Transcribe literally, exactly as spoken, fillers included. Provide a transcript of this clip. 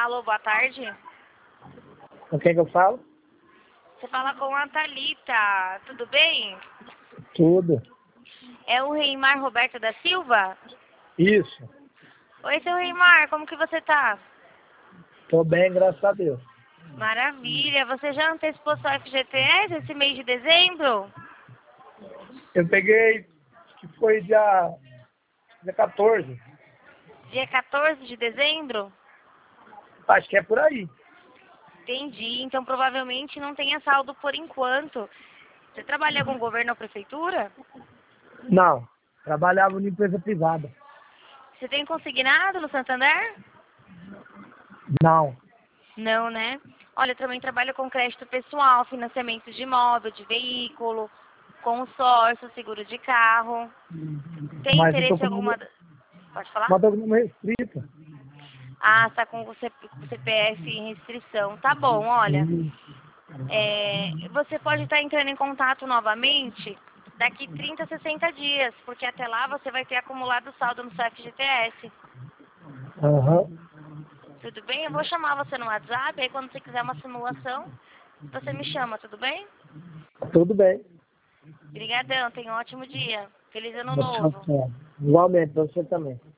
Alô, boa tarde. Com quem que eu falo? Você fala com a Thalita, tudo bem? Tudo. É o Reimar Roberto da Silva? Isso. Oi, seu Reimar, como que você tá? Tô bem, graças a Deus. Maravilha, você já antecipou sua F G T S esse mês de dezembro? Eu peguei, que foi dia, dia quatorze. Dia quatorze de dezembro? Acho que é por aí. Entendi, então provavelmente não tenha saldo por enquanto. Você trabalha com governo ou prefeitura? Não, trabalhava em empresa privada. Você tem consignado no Santander? Não. Não, né? Olha, eu também trabalho com crédito pessoal, financiamento de imóvel, de veículo, consórcio, seguro de carro. Tem Mas eu tô interesse em com alguma... uma, da- Pode falar? uma documento restrita. Ah, está com o C P F em restrição. Tá bom, olha. Hum. É, você pode estar entrando em contato novamente daqui trinta, sessenta dias, porque até lá você vai ter acumulado saldo no seu F G T S. Aham. Tudo bem? Eu vou chamar você no WhatsApp, aí quando você quiser uma simulação, você me chama, tudo bem? Tudo bem. Obrigadão, tenha um ótimo dia. Feliz ano Tchau, novo. tchau. Igualmente, pra você também.